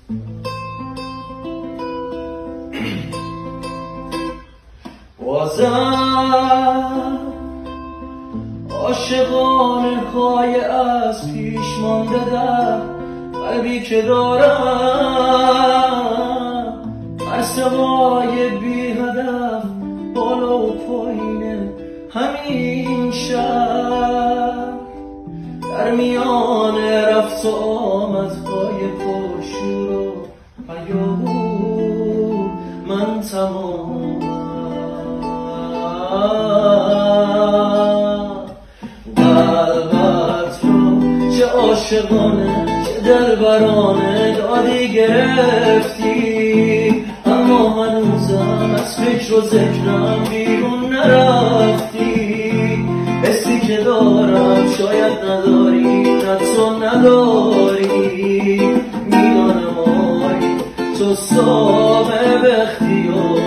بازم عاشقانه های از پیش مانده در قلبی که دارم، هر سوای بی هدف بالا و پایین همین شهر، در میان رفت و آمدهای پرشور و هیاهو من تمامم. قلبت رو چه عاشقانه چه دلبرانه دادی گرفتی، اما هنوزم از فکر و ذکرم بیرون نرفتی. حسی که دارم شاید نداری، نه تو نداری، میدانم آری تو صاحب اختیاری.